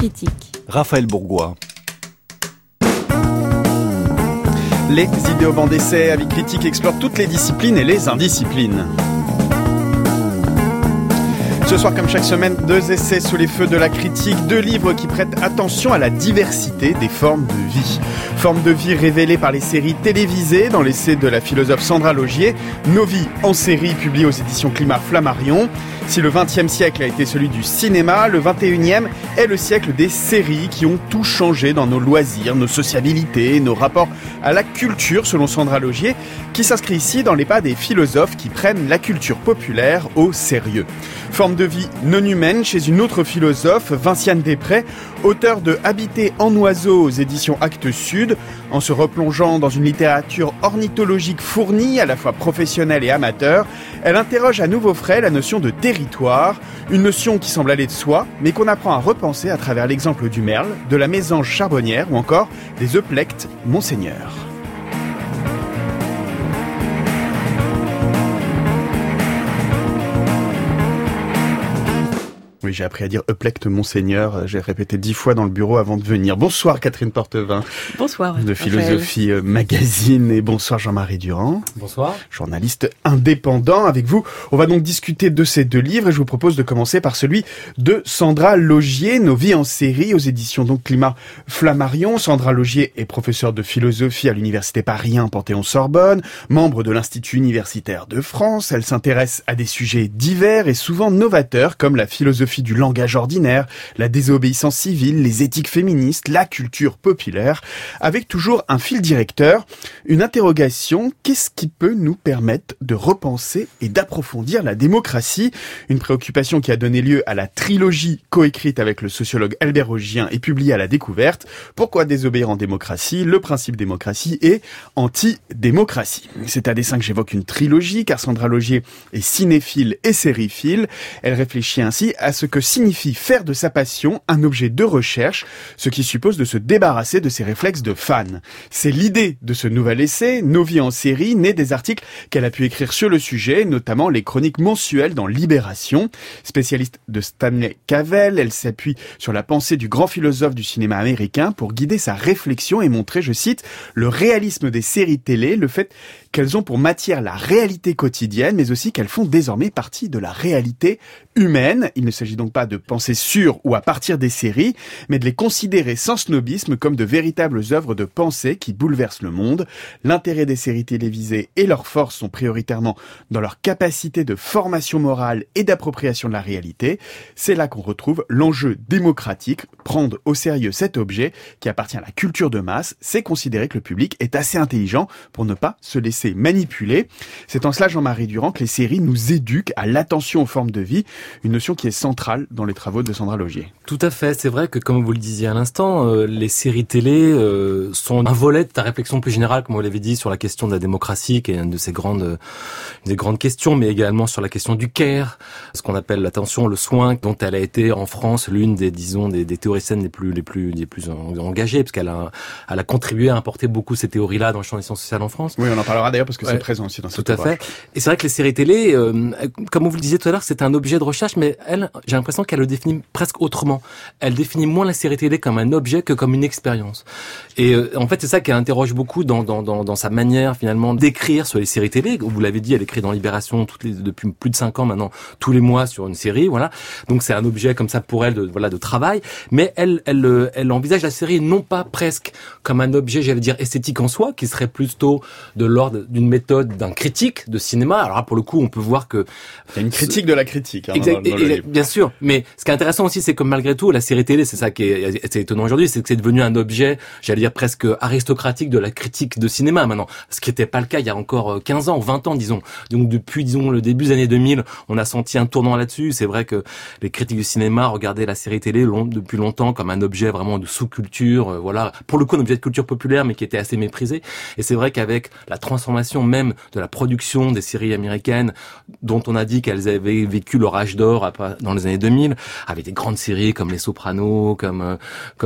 Critique. Raphaël Bourgois. Les idées au banc d'essai, Avis Critique explore toutes les disciplines et les indisciplines. Ce soir, comme chaque semaine, 2 essais sous les feux de la critique, 2 livres qui prêtent attention à la diversité des formes de vie. Formes de vie révélées par les séries télévisées dans l'essai de la philosophe Sandra Laugier, Nos vies en série, publié aux éditions Climat Flammarion. Si le XXe siècle a été celui du cinéma, le XXIe est le siècle des séries qui ont tout changé dans nos loisirs, nos sociabilités, nos rapports à la culture, selon Sandra Laugier, qui s'inscrit ici dans les pas des philosophes qui prennent la culture populaire au sérieux. Forme de vie non humaine chez une autre philosophe, Vinciane Després, auteure de Habiter en oiseau aux éditions Actes Sud. En se replongeant dans une littérature ornithologique fournie, à la fois professionnelle et amateur, elle interroge à nouveau frais la notion de territoire, une notion qui semble aller de soi, mais qu'on apprend à repenser à travers l'exemple du merle, de la mésange charbonnière ou encore des euplectes monseigneurs. Oui, j'ai appris à dire euplecte monseigneur. J'ai répété 10 fois dans le bureau avant de venir. Bonsoir Catherine Portevin. Bonsoir. De Philosophie Magazine. Et bonsoir Jean-Marie Durand. Bonsoir. Journaliste indépendant. Avec vous, on va donc discuter de ces 2 livres et je vous propose de commencer par celui de Sandra Laugier, Nos vies en série, aux éditions donc Climat Flammarion. Sandra Laugier est professeure de philosophie à l'université Paris 1 Panthéon-Sorbonne, membre de l'Institut universitaire de France. Elle s'intéresse à des sujets divers et souvent novateurs comme la philosophie du langage ordinaire, la désobéissance civile, les éthiques féministes, la culture populaire, avec toujours un fil directeur, une interrogation: qu'est-ce qui peut nous permettre de repenser et d'approfondir la démocratie? Une préoccupation qui a donné lieu à la trilogie coécrite avec le sociologue Albert Augien et publiée à La Découverte. Pourquoi désobéir en démocratie? Le principe démocratie et anti-démocratie. C'est à dessein que j'évoque une trilogie, car Sandra Laugier est cinéphile et sériephile. Elle réfléchit ainsi à ce que signifie faire de sa passion un objet de recherche, ce qui suppose de se débarrasser de ses réflexes de fan. C'est l'idée de ce nouvel essai, Nos vies en série, né des articles qu'elle a pu écrire sur le sujet, notamment les chroniques mensuelles dans Libération. Spécialiste de Stanley Cavell, elle s'appuie sur la pensée du grand philosophe du cinéma américain pour guider sa réflexion et montrer, je cite, le réalisme des séries télé, le fait qu'elles ont pour matière la réalité quotidienne, mais aussi qu'elles font désormais partie de la réalité humaine. Il ne s'agit donc pas de penser sur ou à partir des séries, mais de les considérer sans snobisme comme de véritables œuvres de pensée qui bouleversent le monde. L'intérêt des séries télévisées et leur force sont prioritairement dans leur capacité de formation morale et d'appropriation de la réalité. C'est là qu'on retrouve l'enjeu démocratique. Prendre au sérieux cet objet qui appartient à la culture de masse, c'est considérer que le public est assez intelligent pour ne pas se laisser manipuler. C'est en cela, Jean-Marie Durand, que les séries nous éduquent à l'attention aux formes de vie, une notion qui est centrale dans les travaux de Sandra Laugier. Tout à fait, c'est vrai que comme vous le disiez à l'instant, les séries télé sont un volet de ta réflexion plus générale, comme vous l'avez dit, sur la question de la démocratie, qui est une des grandes questions, mais également sur la question du care, ce qu'on appelle l'attention, le soin, dont elle a été en France l'une des théoriciennes les plus engagées, parce qu'elle a contribué à importer beaucoup ces théories-là dans le champ des sciences sociales en France. Oui, on en parlera d'ailleurs parce que c'est présent aussi dans cette ouvrage. Tout à fait. Et c'est vrai que les séries télé, comme vous le disiez tout à l'heure, c'est un objet de recherche, mais elle, j'ai l'impression qu'elle le définit presque autrement. Elle définit moins la série télé comme un objet que comme une expérience. Et en fait, c'est ça qui interroge beaucoup dans sa manière finalement d'écrire sur les séries télé. Vous l'avez dit, elle écrit dans Libération depuis plus de 5 ans maintenant, tous les mois sur une série, voilà. Donc c'est un objet comme ça pour elle de travail, mais elle envisage la série non pas presque comme un objet, j'allais dire esthétique en soi, qui serait plutôt de l'ordre d'une méthode d'un critique de cinéma. Alors là, pour le coup, on peut voir que il y a une critique de la critique. Hein, exact, dans le livre. Bien sûr, mais ce qui est intéressant aussi, c'est que malgré tout, la série télé, c'est ça qui est étonnant aujourd'hui, c'est que c'est devenu un objet, j'allais dire presque aristocratique de la critique de cinéma maintenant, ce qui n'était pas le cas il y a encore 15 ans, 20 ans, disons. Donc depuis, disons, le début des années 2000, on a senti un tournant là-dessus. C'est vrai que les critiques du cinéma regardaient la série télé depuis longtemps comme un objet vraiment de sous-culture, voilà, pour le coup un objet de culture populaire, mais qui était assez méprisé. Et c'est vrai qu'avec la transformation même de la production des séries américaines, dont on a dit qu'elles avaient vécu leur âge d'or dans les années années 2000, avec des grandes séries comme Les Sopranos, comme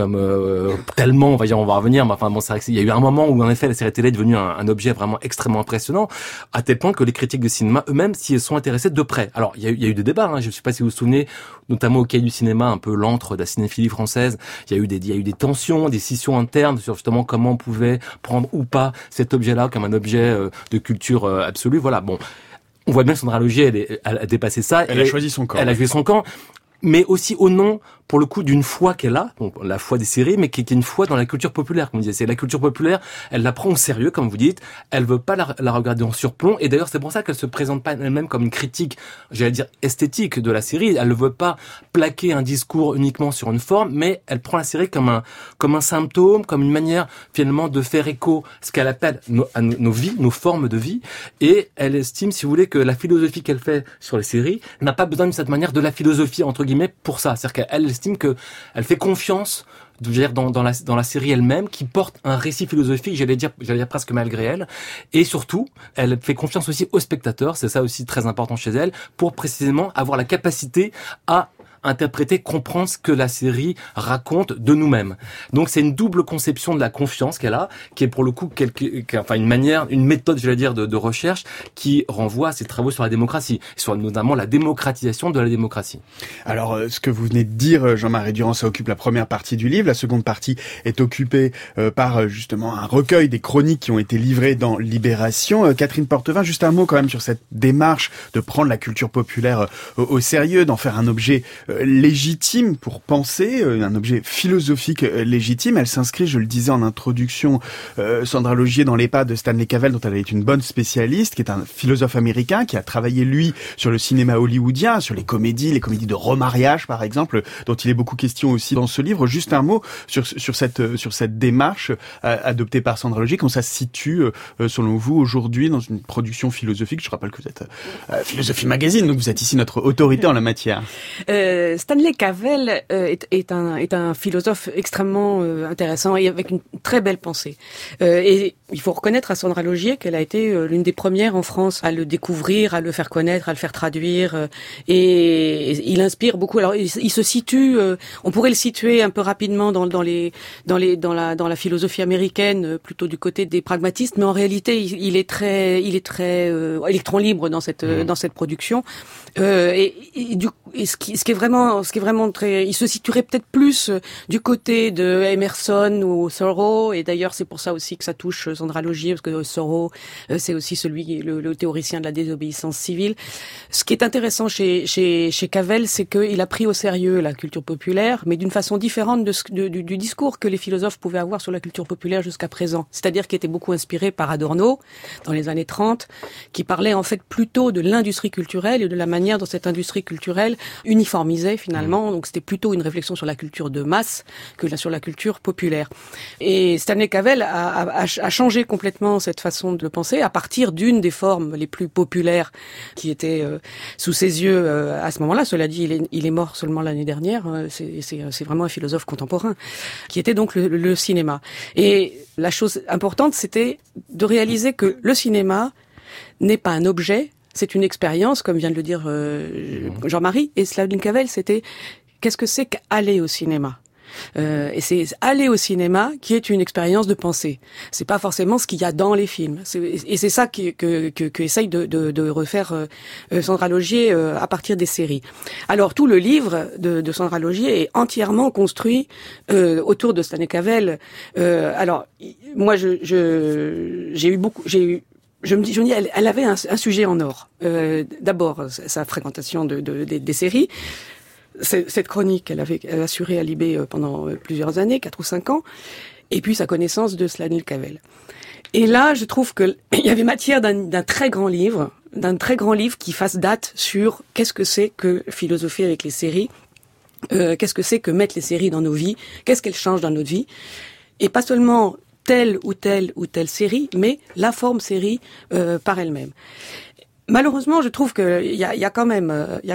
tellement, on va revenir, mais enfin bon, c'est vrai qu'il y a eu un moment où en effet la série télé est devenue un objet vraiment extrêmement impressionnant, à tel point que les critiques de cinéma eux-mêmes s'y sont intéressés de près. Alors il y a eu des débats, je ne sais pas si vous vous souvenez, notamment au Cahier du cinéma, un peu l'antre de la cinéphilie française, il y a eu des tensions, des scissions internes sur justement comment on pouvait prendre ou pas cet objet-là comme un objet de culture absolue. Voilà, bon. On voit bien que Sandra Logier, elle a dépassé ça. Elle a choisi son camp. Elle a joué son camp. Mais aussi au nom, pour le coup, d'une foi qu'elle a, donc la foi des séries, mais qui est une foi dans la culture populaire, comme vous disiez. C'est la culture populaire, elle la prend au sérieux, comme vous dites, elle veut pas la regarder en surplomb, et d'ailleurs c'est pour ça qu'elle se présente pas elle-même comme une critique, j'allais dire, esthétique de la série. Elle ne veut pas plaquer un discours uniquement sur une forme, mais elle prend la série comme un symptôme, comme une manière, finalement, de faire écho à ce qu'elle appelle nos vies, nos formes de vie, et elle estime, si vous voulez, que la philosophie qu'elle fait sur les séries n'a pas besoin de cette manière de la philosophie, entre guillemets, pour ça. C'est-à-dire qu'elle estime que elle fait confiance dans la série elle-même, qui porte un récit philosophique, j'allais dire presque malgré elle, et surtout, elle fait confiance aussi aux spectateurs, c'est ça aussi très important chez elle, pour précisément avoir la capacité à interpréter, comprendre ce que la série raconte de nous-mêmes. Donc c'est une double conception de la confiance qu'elle a, qui est pour le coup une méthode, je vais dire, de recherche qui renvoie à ses travaux sur la démocratie, sur notamment la démocratisation de la démocratie. Alors ce que vous venez de dire, Jean-Marie Durand, ça occupe la première partie du livre. La seconde partie est occupée par justement un recueil des chroniques qui ont été livrées dans Libération. Catherine Portevin, juste un mot quand même sur cette démarche de prendre la culture populaire au sérieux, d'en faire un objet légitime pour penser, un objet philosophique légitime. Elle s'inscrit, je le disais en introduction, Sandra Logier, dans les pas de Stanley Cavell, dont elle est une bonne spécialiste, qui est un philosophe américain, qui a travaillé, lui, sur le cinéma hollywoodien, sur les comédies de remariage, par exemple, dont il est beaucoup question aussi dans ce livre. Juste un mot sur cette démarche adoptée par Sandra Logier, comment ça se situe, selon vous, aujourd'hui, dans une production philosophique. Je rappelle que vous êtes Philosophie Magazine, donc vous êtes ici notre autorité en la matière. Stanley Cavell est un philosophe extrêmement intéressant et avec une très belle pensée. Et il faut reconnaître à Sandra Logier qu'elle a été l'une des premières en France à le découvrir, à le faire connaître, à le faire traduire. Et il inspire beaucoup. Alors il se situe, on pourrait le situer un peu rapidement dans la philosophie américaine, plutôt du côté des pragmatistes, mais en réalité il est très électron libre dans cette production. Ce qui est vraiment très, il se situerait peut-être plus du côté de Emerson ou Thoreau, et d'ailleurs c'est pour ça aussi que ça touche Sandra Logier, parce que Thoreau c'est aussi le théoricien de la désobéissance civile. Ce qui est intéressant chez Cavell, c'est qu'il a pris au sérieux la culture populaire, mais d'une façon différente du discours que les philosophes pouvaient avoir sur la culture populaire jusqu'à présent. C'est-à-dire qu'il était beaucoup inspiré par Adorno dans les années 30, qui parlait en fait plutôt de l'industrie culturelle et de la manière dont cette industrie culturelle uniformisait finalement. Donc c'était plutôt une réflexion sur la culture de masse que sur la culture populaire. Et Stanley Cavell a changé complètement cette façon de le penser à partir d'une des formes les plus populaires qui était sous ses yeux à ce moment-là. Cela dit, il est mort seulement l'année dernière. C'est vraiment un philosophe contemporain, qui était donc le cinéma. Et la chose importante, c'était de réaliser que le cinéma n'est pas un objet, c'est une expérience, comme vient de le dire Jean-Marie. Et Stanley Cavell, c'était qu'est-ce que c'est qu'aller au cinéma ? Et c'est aller au cinéma qui est une expérience de pensée. C'est pas forcément ce qu'il y a dans les films. Et c'est ça que essaye de refaire Sandra Logier à partir des séries. Alors tout le livre de Sandra Logier est entièrement construit autour de Stanley Cavell. Alors moi je me dis, elle avait un sujet en or. D'abord, sa fréquentation des séries. Cette chronique qu'elle a assurée à Libé pendant plusieurs années, 4 ou 5 ans. Et puis sa connaissance de Stanley Cavell. Et là, je trouve qu'il y avait matière d'un très grand livre qui fasse date sur qu'est-ce que c'est que philosopher avec les séries, qu'est-ce que c'est que mettre les séries dans nos vies, qu'est-ce qu'elles changent dans notre vie. Et pas seulement telle ou telle série, mais la forme série par elle-même. Malheureusement, je trouve que il y a quand même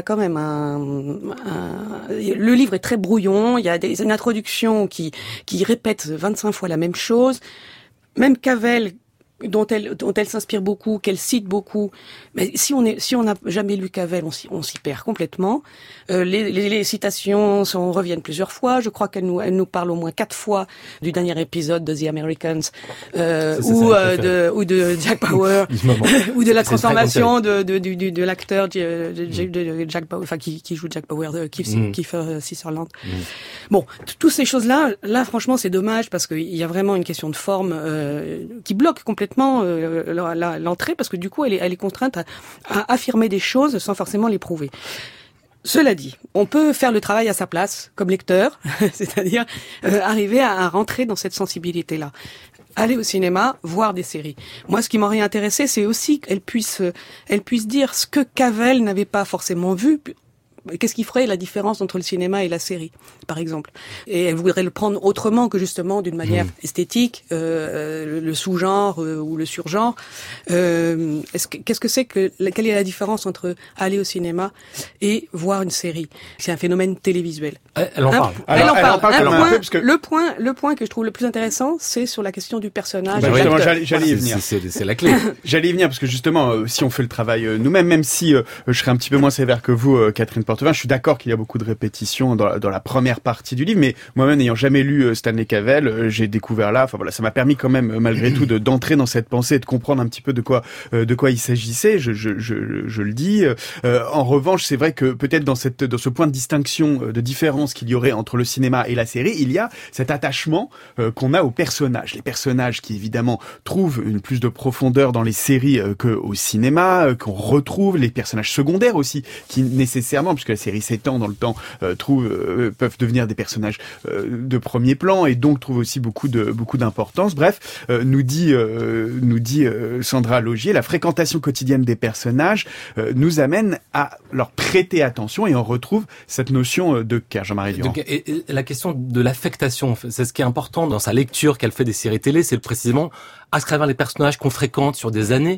le livre est très brouillon. Il y a une introduction qui répète 25 fois la même chose. Même Cavell dont elle s'inspire beaucoup, qu'elle cite beaucoup. Mais si on n'a jamais lu Cavell, on s'y perd complètement. Les citations reviennent plusieurs fois. Je crois qu'elle nous parle au moins 4 fois du dernier épisode de The Americans, ou de Jack Bauer, ou de la transformation de l'acteur de Jack Bauer, enfin qui joue Jack Bauer, Kiefer Sutherland. Bon, toutes ces choses-là, franchement, c'est dommage parce qu'il y a vraiment une question de forme qui bloque complètement l'entrée, parce que du coup, elle est contrainte à affirmer des choses sans forcément les prouver. Cela dit, on peut faire le travail à sa place, comme lecteur, c'est-à-dire arriver à rentrer dans cette sensibilité-là. Aller au cinéma, voir des séries. Moi, ce qui m'aurait intéressé, c'est aussi qu'elle puisse dire ce que Cavell n'avait pas forcément vu. Qu'est-ce qui ferait la différence entre le cinéma et la série, par exemple? Et elle voudrait le prendre autrement que justement d'une manière esthétique, le sous-genre ou le surgenre. Qu'est-ce que c'est quelle est la différence entre aller au cinéma et voir une série? C'est un phénomène télévisuel. Elle en parle. Elle en parle. Le point que je trouve le plus intéressant, c'est sur la question du personnage. Justement, j'allais y venir. C'est la clé. J'allais y venir parce que justement, si on fait le travail nous-mêmes, même si je serais un petit peu moins sévère que vous, Catherine Portevin, je suis d'accord qu'il y a beaucoup de répétitions dans la première partie du livre, mais moi-même n'ayant jamais lu Stanley Cavell, j'ai découvert là, enfin voilà, ça m'a permis quand même malgré tout d'entrer dans cette pensée et de comprendre un petit peu de quoi il s'agissait. Je le dis. En revanche, c'est vrai que peut-être dans ce point de distinction, de différence qu'il y aurait entre le cinéma et la série, il y a cet attachement qu'on a aux personnages. Les personnages qui évidemment trouvent une plus de profondeur dans les séries qu'au cinéma, qu'on retrouve, les personnages secondaires aussi, qui nécessairement, puisque la série s'étend dans le temps, peuvent devenir des personnages de premier plan et donc trouvent aussi beaucoup d'importance. Bref, nous dit Sandra Laugier, la fréquentation quotidienne des personnages nous amène à leur prêter attention et on retrouve cette notion de cœur. Jean-Marie Durand. Et la question de l'affectation, c'est ce qui est important dans sa lecture qu'elle fait des séries télé, c'est précisément à travers les personnages qu'on fréquente sur des années.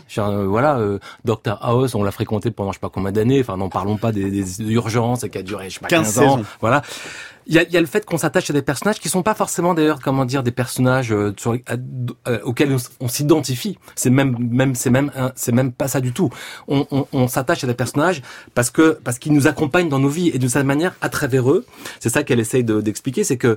Dr House, on l'a fréquenté pendant je sais pas combien d'années. Enfin, n'en parlons pas des urgences et qui a duré je sais pas 15 ans. Voilà. Il y a le fait qu'on s'attache à des personnages qui sont pas forcément d'ailleurs des personnages auxquels on s'identifie. C'est même pas ça du tout. On s'attache à des personnages parce qu'ils nous accompagnent dans nos vies et d'une certaine manière à travers eux. C'est ça qu'elle essaye d'expliquer, c'est que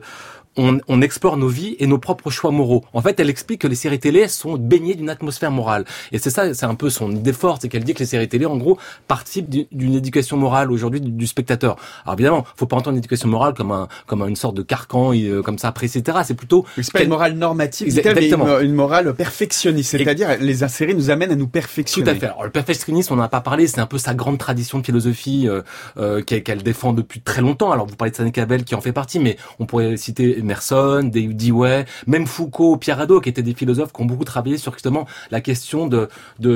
on explore nos vies et nos propres choix moraux. En fait, elle explique que les séries télé sont baignées d'une atmosphère morale. Et c'est ça, c'est un peu son idée forte, c'est qu'elle dit que les séries télé, en gros, participent d'une éducation morale aujourd'hui du spectateur. Alors évidemment, faut pas entendre l'éducation morale comme une sorte de carcan, comme ça, après, etc. C'est plutôt... C'est pas une morale normative, mais une morale perfectionniste. C'est-à-dire, les séries nous amènent à nous perfectionner. Tout à fait. Alors, le perfectionnisme, on en a pas parlé, c'est un peu sa grande tradition de philosophie qu'elle défend depuis très longtemps. Alors, vous parlez de Stanley Cavell qui en fait partie, mais on pourrait citer Emerson, Dewey, même Foucault, Pierre Hadot, qui étaient des philosophes qui ont beaucoup travaillé sur justement la question de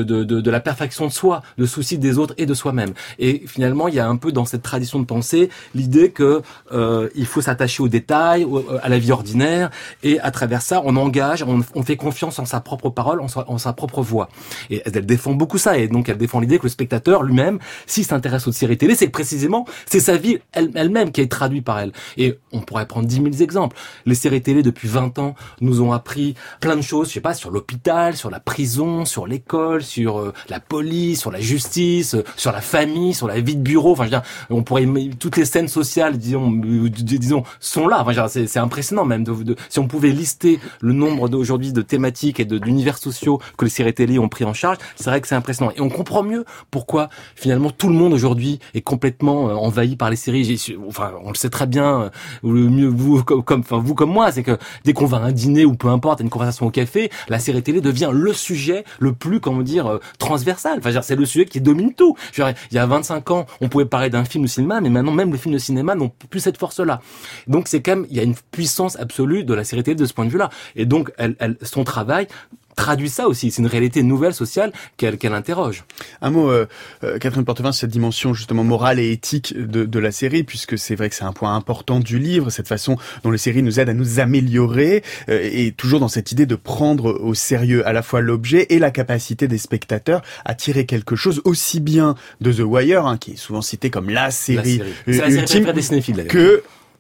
la perfection de soi, le souci des autres et de soi-même. Et finalement, il y a un peu dans cette tradition de pensée l'idée que il faut s'attacher aux détails, à la vie ordinaire, et à travers ça, on engage, on fait confiance en sa propre parole, en sa propre voix. Et elle défend beaucoup ça, et donc elle défend l'idée que le spectateur lui-même, s'il s'intéresse aux séries télé, c'est que précisément, c'est sa vie elle-même qui est traduite par elle. Et on pourrait prendre 10 000 exemples. Les séries télé depuis 20 ans nous ont appris plein de choses, je sais pas, sur l'hôpital, sur la prison, sur l'école, sur la police, sur la justice, sur la famille, sur la vie de bureau. Enfin, je veux dire, on pourrait toutes les scènes sociales, disons, sont là. Enfin, c'est impressionnant même si on pouvait lister le nombre d'aujourd'hui de thématiques et d'univers sociaux que les séries télé ont pris en charge. C'est vrai que c'est impressionnant et on comprend mieux pourquoi finalement tout le monde aujourd'hui est complètement envahi par les séries. Enfin, on le sait très bien, le mieux vous comme moi, c'est que dès qu'on va à un dîner ou peu importe, à une conversation au café, la série télé devient le sujet le plus, transversal. Enfin, c'est le sujet qui domine tout. Il y a 25 ans, on pouvait parler d'un film de cinéma, mais maintenant même les films de cinéma n'ont plus cette force-là. Donc c'est quand même, il y a une puissance absolue de la série télé de ce point de vue-là. Et donc, son travail traduit ça aussi. C'est une réalité nouvelle sociale qu'elle interroge. Un mot, Catherine Portevin, sur cette dimension justement morale et éthique de la série, puisque c'est vrai que c'est un point important du livre, cette façon dont les séries nous aident à nous améliorer, et toujours dans cette idée de prendre au sérieux à la fois l'objet et la capacité des spectateurs à tirer quelque chose aussi bien de The Wire, qui est souvent cité comme la série ultime, que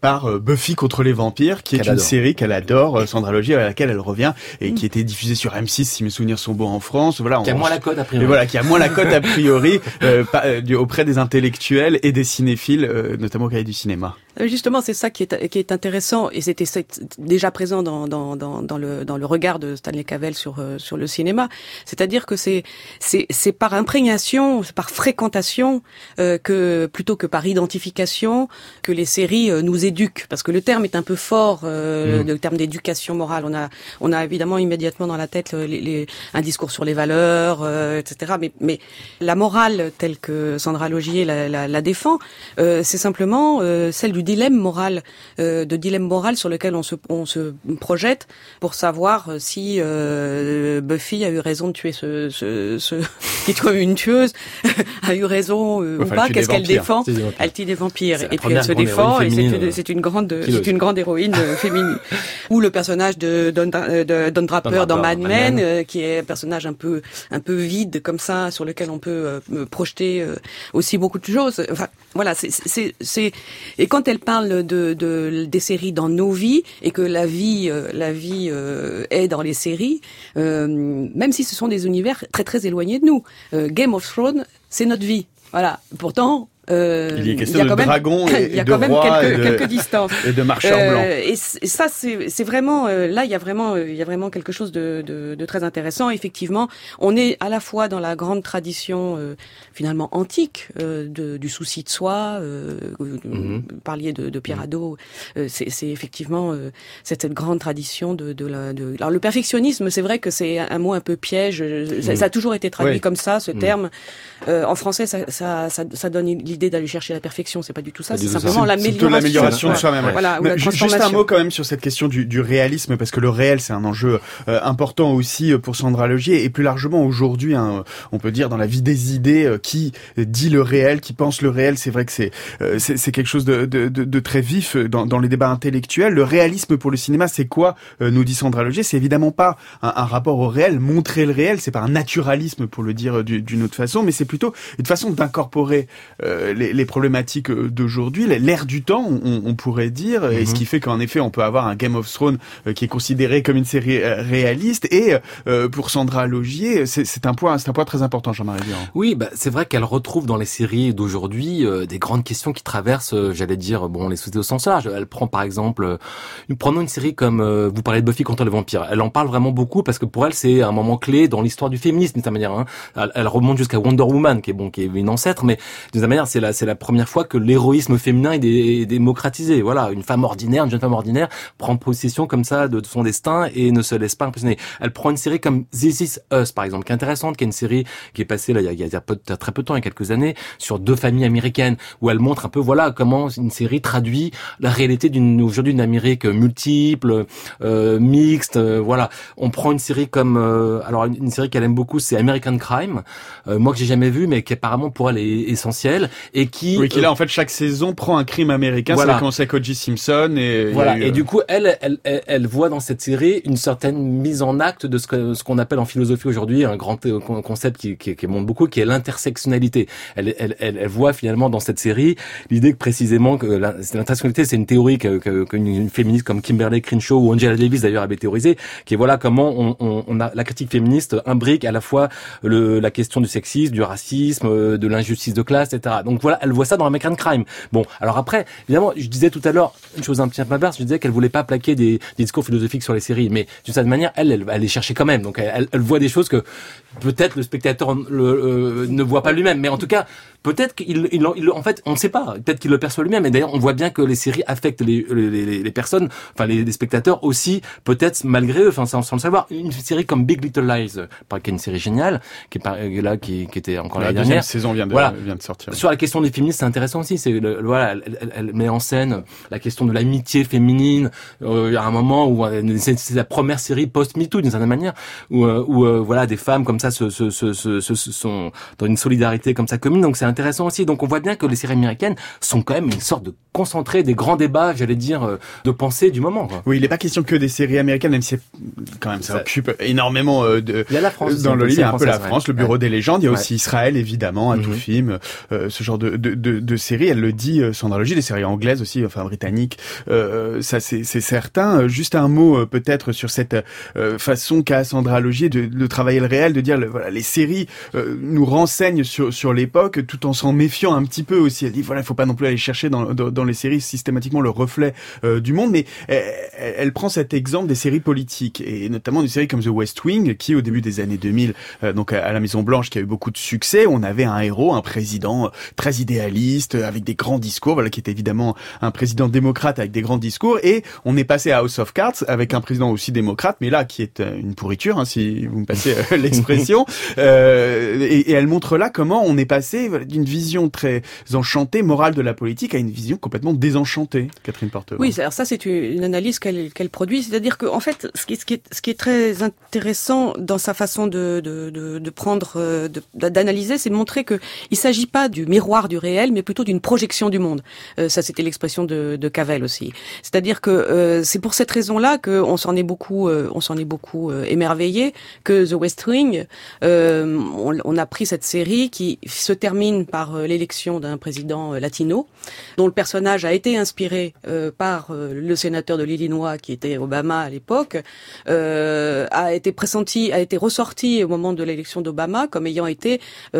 par Buffy contre les vampires, qui est une série qu'elle adore, Sandra Logier, à laquelle elle revient, et qui était diffusée sur M6, si mes souvenirs sont bons, en France. Voilà, qui a moins la cote, a priori. Et voilà, qui a moins la cote, a priori, auprès des intellectuels et des cinéphiles, notamment au Cahiers du cinéma. Justement, c'est ça qui est intéressant, et c'était déjà présent dans le regard de Stanley Cavell sur le cinéma. C'est-à-dire que c'est par imprégnation, par fréquentation, que plutôt que par identification, que les séries nous éduquent. Parce que le terme est un peu fort, le terme d'éducation morale. On a évidemment immédiatement dans la tête un discours sur les valeurs, etc. Mais la morale telle que Sandra Logier la défend, c'est simplement celle du dilemme moral sur lequel on se projette pour savoir si Buffy a eu raison de tuer ce qui est comme une tueuse, a eu raison ou pas. Qu'est-ce qu'elle défend? Elle tue des vampires et puis elle se défend, et c'est une grande héroïne féminine. Ou le personnage de Don Draper dans Mad Men, qui est un personnage un peu vide comme ça, sur lequel on peut projeter aussi beaucoup de choses. Enfin voilà, et quand elle parle des séries dans nos vies, et que la vie est dans les séries, même si ce sont des univers très très éloignés de nous. Game of Thrones, c'est notre vie. Voilà. Pourtant, il y a question de dragons et de rois quelques distances et de marcheurs blancs. Et ça, c'est vraiment là, il y a vraiment quelque chose de très intéressant. Effectivement, on est à la fois dans la grande tradition finalement antique du souci de soi. Vous parliez de Pierre Hadot. C'est effectivement cette grande tradition alors le perfectionnisme, c'est vrai que c'est un mot un peu piège. Ça a toujours été traduit comme ça, ce terme. En français, ça donne l'idée d'aller chercher la perfection. C'est pas du tout ça. C'est simplement l'amélioration de soi-même. Voilà, juste un mot quand même sur cette question du réalisme, parce que le réel, c'est un enjeu important aussi pour Sandra Logier, et plus largement aujourd'hui, on peut dire dans la vie des idées, qui dit le réel, qui pense le réel. C'est vrai que c'est quelque chose de très vif dans les débats intellectuels. Le réalisme pour le cinéma, c'est quoi, nous dit Sandra Logier? C'est évidemment pas un rapport au réel, montrer le réel. C'est pas un naturalisme, pour le dire d'une autre façon, mais c'est plutôt une façon d'incorporer les problématiques d'aujourd'hui, l'ère du temps, on pourrait dire, et ce qui fait qu'en effet, on peut avoir un Game of Thrones qui est considéré comme une série réaliste, et pour Sandra Logier, c'est un point très important, Jean-Marie Durand. Oui, c'est vrai qu'elle retrouve dans les séries d'aujourd'hui des grandes questions qui traversent, j'allais dire, les sociétés au sens large. Elle prend par exemple, prenons une série comme, vous parlez de Buffy contre les vampires. Elle en parle vraiment beaucoup parce que pour elle, c'est un moment clé dans l'histoire du féminisme, d'une certaine manière. Elle remonte jusqu'à Wonder Woman, qui est une ancêtre, mais d'une certaine manière, c'est la première fois que l'héroïsme féminin est démocratisé. Voilà, une jeune femme ordinaire prend possession comme ça de son destin et ne se laisse pas impressionner. Elle prend une série comme This Is Us, par exemple, qui est intéressante, qui est une série qui est passée là il y a très peu de temps, il y a quelques années, sur 2 familles américaines, où elle montre un peu comment une série traduit la réalité aujourd'hui d'une Amérique multiple, mixte. Voilà, on prend une série comme une série qu'elle aime beaucoup, c'est American Crime, moi que j'ai jamais vu, mais qui apparemment pour elle est essentielle, et qui là en fait chaque saison prend un crime américain. Ça a commencé avec O.J. Simpson et du coup elle voit dans cette série une certaine mise en acte de ce qu'on appelle en philosophie aujourd'hui un grand concept qui monte beaucoup, qui est l'intersectionnalité. Elle voit finalement dans cette série l'idée que précisément que l'intersectionnalité, c'est une théorie qu'une féministe comme Kimberly Crenshaw ou Angela Davis d'ailleurs avait théorisé, qui est comment on a la critique féministe imbrique à la fois la question du sexisme, du racisme, de l'injustice de classe, etc. Donc voilà, elle voit ça dans American Crime. Bon, alors après, évidemment, je disais tout à l'heure une chose un petit peu inverse, je disais qu'elle voulait pas plaquer des discours philosophiques sur les séries, mais d'une certaine manière, elle les cherchait quand même. Donc elle voit des choses que peut-être le spectateur ne voit pas lui-même, mais en tout cas, peut-être en fait, on ne sait pas. Peut-être qu'il le perçoit lui-même. Et d'ailleurs, on voit bien que les séries affectent les personnes, enfin les spectateurs aussi, peut-être malgré eux, sans le savoir. Une série comme Big Little Lies, qui est une série géniale, qui était encore l'année dernière. La deuxième saison vient de sortir. Sur la question des féministes, c'est intéressant aussi. C'est elle met en scène la question de l'amitié féminine. Il y a un moment où c'est la première série post-MeToo d'une certaine manière, où des femmes comme ça se sont dans une solidarité comme ça commune. Donc c'est intéressant aussi. Donc on voit bien que les séries américaines sont quand même une sorte de concentré des grands débats, j'allais dire, de pensée du moment. Oui, il n'est pas question que des séries américaines, même si quand même ça occupe énormément il y a la France dans le livre. Il y a un peu la France, le Bureau des légendes. Il y a aussi Israël, évidemment, à tout film, ce genre genre de séries. Elle le dit, Sandra Logier, des séries anglaises aussi, enfin britanniques. Ça, c'est certain. Juste un mot peut-être sur cette façon qu'a Sandra Logier de travailler le réel, de dire voilà, les séries nous renseignent sur l'époque, tout en s'en méfiant un petit peu aussi. Elle dit voilà, il faut pas non plus aller chercher dans les séries systématiquement le reflet du monde, mais elle prend cet exemple des séries politiques et notamment une série comme The West Wing qui au début des années 2000 donc à la Maison Blanche qui a eu beaucoup de succès, on avait un héros, un président très idéaliste avec des grands discours, voilà, qui était évidemment un président démocrate avec des grands discours, et on est passé à House of Cards avec un président aussi démocrate, mais là qui est une pourriture, hein, si vous me passez l'expression, et elle montre là comment on est passé d'une vision très enchantée, morale de la politique, à une vision complètement désenchantée. Catherine Porteval. Oui, alors ça c'est une analyse qu'elle produit, c'est-à-dire que en fait, ce qui est très intéressant dans sa façon de prendre, d'analyser, c'est de montrer que il s'agit pas du miroir du réel, mais plutôt d'une projection du monde. Ça, c'était l'expression de Cavell aussi. C'est-à-dire que c'est pour cette raison-là qu'on s'en est beaucoup émerveillé, que The West Wing, on a pris cette série qui se termine par l'élection d'un président latino, dont le personnage a été inspiré par le sénateur de l'Illinois qui était Obama à l'époque, a été ressorti au moment de l'élection d'Obama comme ayant été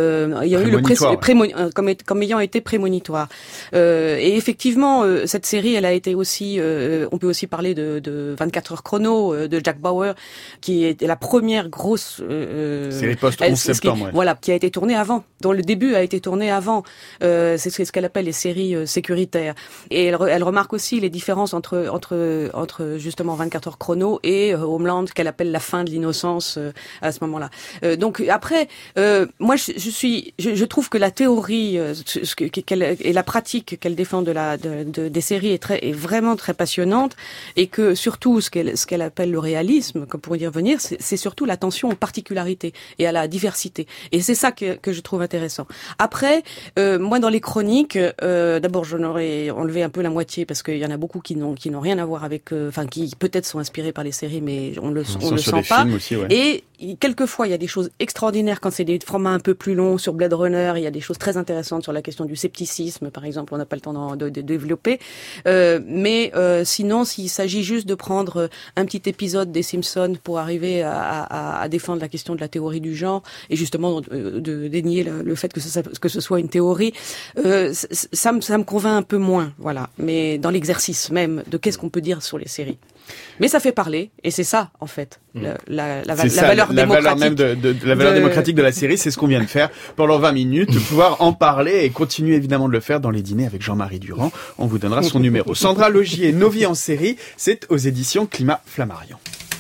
comme ayant été prémonitoire. Et effectivement, cette série, elle a été aussi, on peut aussi parler de 24 heures chrono de Jack Bauer, qui était la première grosse série post-11 septembre. Voilà, qui a été tournée avant, dont le début a été tourné avant. C'est ce qu'elle appelle les séries sécuritaires. Et elle remarque aussi les différences entre justement 24 heures chrono et Homeland, qu'elle appelle la fin de l'innocence à ce moment-là. Donc après, moi je trouve que la théorie et la pratique qu'elle défend des séries est vraiment très passionnante, et que surtout ce qu'elle appelle le réalisme, comme pour y revenir, c'est surtout l'attention aux particularités et à la diversité. Et c'est ça que je trouve intéressant. Après, moi dans les chroniques, d'abord j'en aurais enlevé un peu la moitié parce qu'il y en a beaucoup qui n'ont rien à voir avec, qui peut-être sont inspirés par les séries, mais on le sent pas. Aussi, ouais. Et quelquefois il y a des choses extraordinaires quand c'est des formats un peu plus longs. Sur Blade Runner, il y a des choses très intéressantes sur la question du scepticisme, par exemple. On n'a pas le temps de développer. Mais sinon, s'il s'agit juste de prendre un petit épisode des Simpsons pour arriver à défendre la question de la théorie du genre, et justement de dénier le fait que ce soit une théorie, ça me convainc un peu moins. Voilà. Mais dans l'exercice même de qu'est-ce qu'on peut dire sur les séries. Mais ça fait parler, et c'est ça, en fait, la valeur démocratique de la série, c'est ce qu'on vient de faire pendant 20 minutes, pouvoir en parler et continuer évidemment de le faire dans les dîners avec Jean-Marie Durand. On vous donnera son numéro. Sandra Logier, Nos vies en série, c'est aux éditions Climat Flammarion.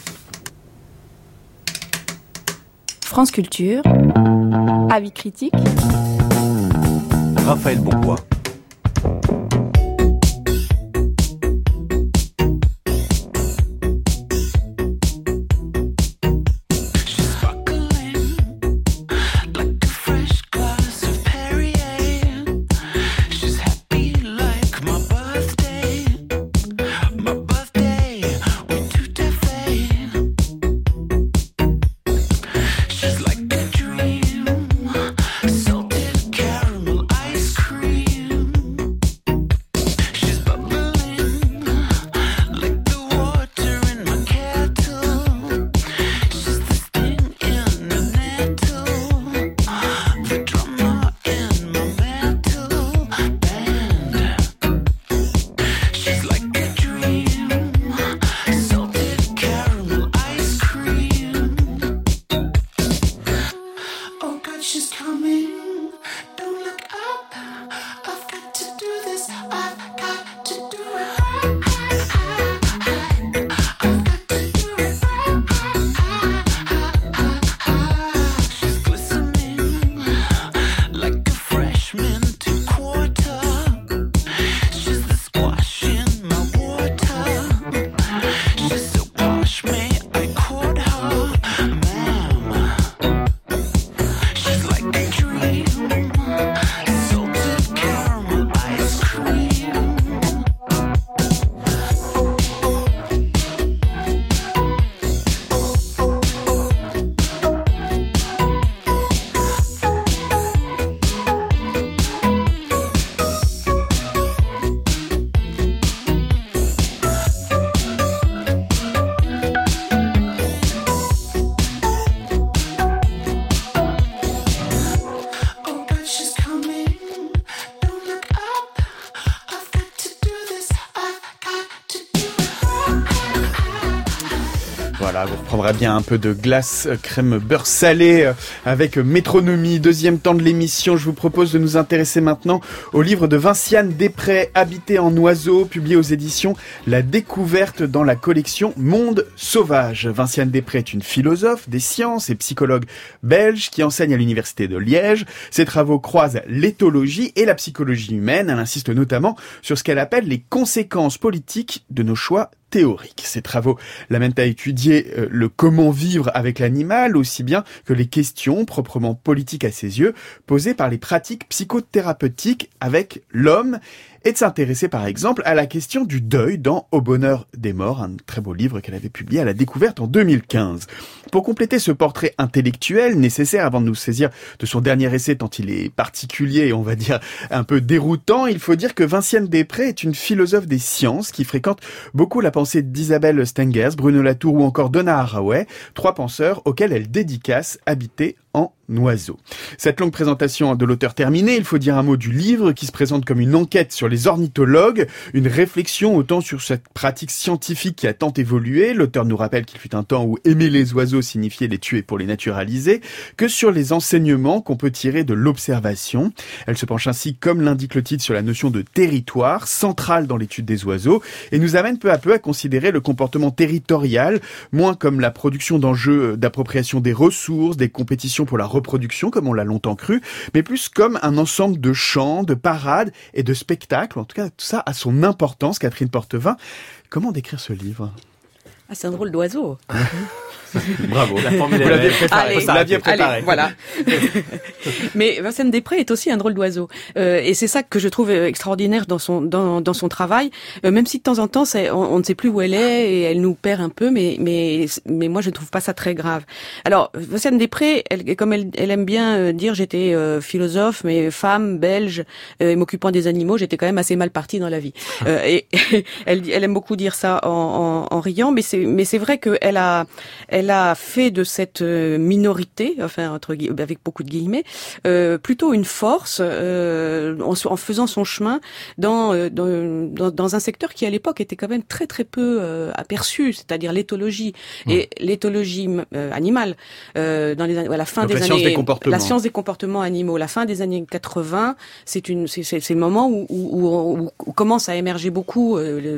France Culture, avis critique, Raphaël Bourgois. Salted caramel ice cream. prendra bien un peu de glace crème beurre salé avec métronomie. Deuxième temps de l'émission, je vous propose de nous intéresser maintenant au livre de Vinciane Després, Habiter en oiseau, publié aux éditions La Découverte dans la collection Monde sauvage. Vinciane Després est une philosophe des sciences et psychologue belge qui enseigne à l'université de Liège. Ses travaux croisent l'éthologie et la psychologie humaine. Elle insiste notamment sur ce qu'elle appelle les conséquences politiques de nos choix théorique. Ces travaux l'amènent à étudier le comment vivre avec l'animal, aussi bien que les questions proprement politiques à ses yeux, posées par les pratiques psychothérapeutiques avec l'homme, et de s'intéresser par exemple à la question du deuil dans Au bonheur des morts, un très beau livre qu'elle avait publié à La Découverte en 2015. Pour compléter ce portrait intellectuel nécessaire avant de nous saisir de son dernier essai tant il est particulier et on va dire un peu déroutant, il faut dire que Vinciane Després est une philosophe des sciences qui fréquente beaucoup la pensée d'Isabelle Stengers, Bruno Latour ou encore Donna Haraway, trois penseurs auxquels elle dédicace Habiter en oiseau. Cette longue présentation de l'auteur terminée, il faut dire un mot du livre qui se présente comme une enquête sur les ornithologues, une réflexion autant sur cette pratique scientifique qui a tant évolué, l'auteur nous rappelle qu'il fut un temps où aimer les oiseaux signifiait les tuer pour les naturaliser, que sur les enseignements qu'on peut tirer de l'observation. Elle se penche ainsi, comme l'indique le titre, sur la notion de territoire, centrale dans l'étude des oiseaux, et nous amène peu à peu à considérer le comportement territorial, moins comme la production d'enjeux d'appropriation des ressources, des compétitions pour la reproduction, comme on l'a longtemps cru, mais plus comme un ensemble de chants, de parades et de spectacles. En tout cas, tout ça a son importance. Catherine Portevin, comment décrire ce livre ? Ah, c'est un drôle d'oiseau. Bravo. La formule vous l'aviez préparé. Allez, vous l'aviez préparé. Allez, voilà. Mais Vinciane Després est aussi un drôle d'oiseau. Et c'est ça que je trouve extraordinaire dans son travail. Même si de temps en temps, on ne sait plus où elle est et elle nous perd un peu, mais moi, je ne trouve pas ça très grave. Alors, Vinciane Després, comme elle aime bien dire, j'étais philosophe, mais femme, belge, m'occupant des animaux, j'étais quand même assez mal partie dans la vie. Et elle aime beaucoup dire ça en riant, mais c'est vrai qu'elle a fait de cette minorité, enfin avec beaucoup de guillemets, plutôt une force en faisant son chemin dans un secteur qui à l'époque était quand même très très peu aperçu, c'est-à-dire l'éthologie et l'éthologie animale dans la fin des années, la science des comportements animaux, la fin des années 80, c'est le moment où commence à émerger beaucoup